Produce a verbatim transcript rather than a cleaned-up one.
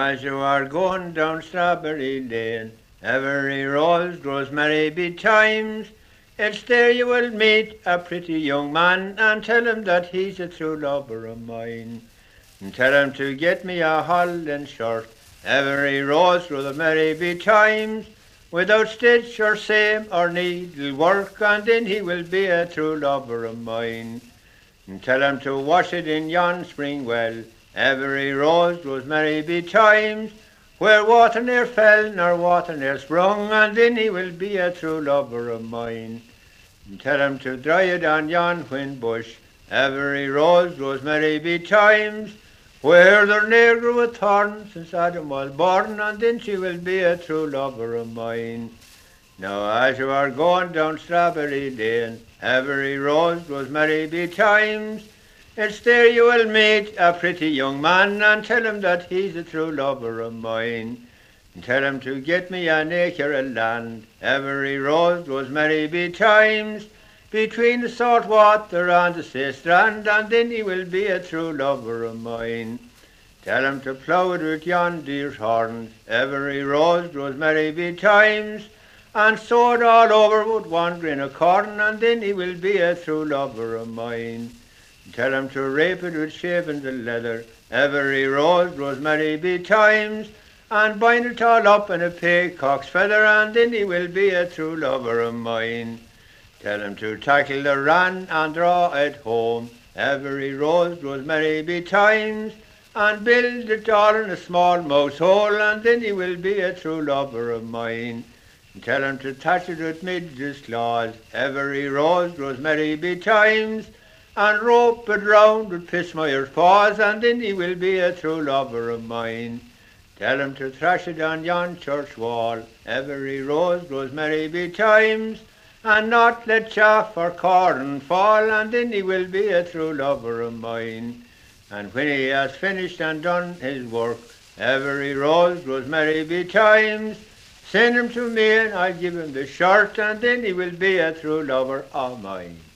as you are going down Strawberry Lane, every rose grows merry betimes. It's there you will meet a pretty young man, and tell him that he's a true lover of mine. And tell him to get me a holland shirt, every rose grows merry betimes, without stitch or seam or needlework, and then he will be a true lover of mine. And tell him to wash it in yon spring well, every rose grows merry betimes, where water ne'er fell nor water ne'er sprung, and then he will be a true lover of mine. And tell him to dry it on yon whin bush, every rose grows merry betimes, where there ne'er grew a thorn since Adam was born, and then she will be a true lover of mine. Now as you are going down Strawberry Lane, every rose grows merry betimes. It's there you will meet a pretty young man, and tell him that he's a true lover of mine. And tell him to get me an acre of land, every rose grows merry betimes, between the salt water and the sea strand, and then he will be a true lover of mine. Tell him to plough it with yon deer's horns, every rose grows merry betimes, and sow it all over with one grain of corn, and then he will be a true lover of mine. Tell him to rape it with shavings of leather, every rose grows merry betimes, and bind it all up in a peacock's feather, and then he will be a true lover of mine. Tell him to tackle the ran and draw it home, every rose grows merry betimes, and build it all in a small mouse hole, and then he will be a true lover of mine. And tell him to thatch it with midge's claws, every rose grows merry betimes, and rope it round with Pismire's paws, and then he will be a true lover of mine. Tell him to thrash it on yon church wall, every rose grows merry betimes, and not let chaff or corn fall, and then he will be a true lover of mine. And when he has finished and done his work, every rose grows merry betimes, send him to me and I'll give him the shirt, and then he will be a true lover of mine.